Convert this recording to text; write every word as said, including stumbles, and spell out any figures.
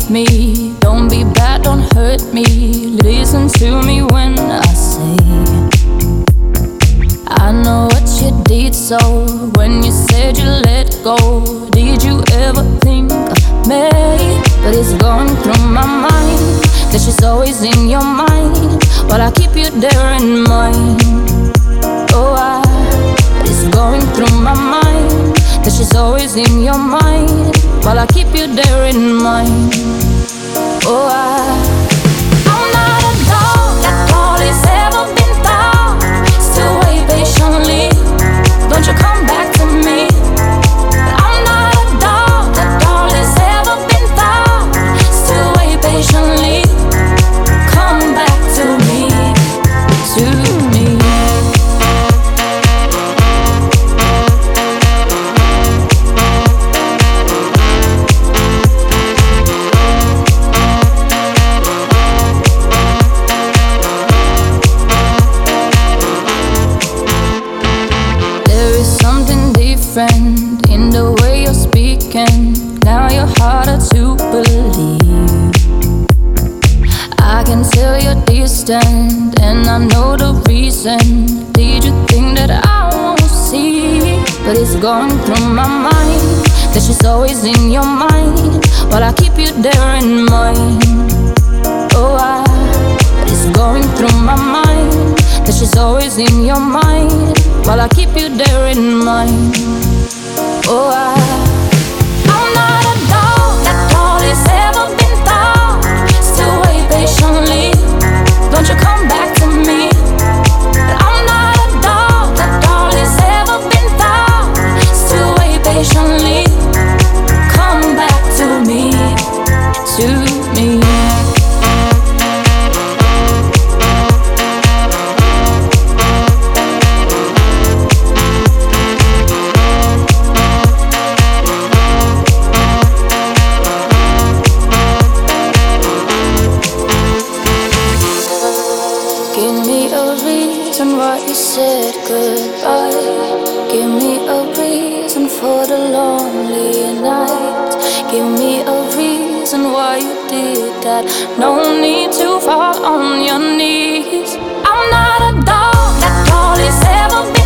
me. Don't be bad, don't hurt me. Listen to me when I say I know what you did. So when you said you let go, did you ever think of me? But it's going through my mind that she's always in your mind, but I keep you there in mind. Oh, I, but it's going through my mind that she's always in your mind, while I keep you there in mind. Oh, I I'm not a dog that all is ever been thought. Still wait patiently, don't you come back to me. I'm not a dog that all is ever been thought. Still wait patiently, come back to me, to me. In the way you're speaking, now you're harder to believe. I can tell you're distant, and I know the reason. Did you think that I won't see? But it's going through my mind that she's always in your mind, while I keep you there in mind. Oh, I, but it's going through my mind that she's always in your mind, while I keep you there in mind. Oh, I I'm not a dog that all is ever been thought. Still wait patiently, don't you come back to me. I'm not a dog that all is ever been thought. Still wait patiently, come back to me, to me. Why you said goodbye. Give me a reason for the lonely night. Give me a reason why you did that. No need to fall on your knees. I'm not a dog that all is ever been.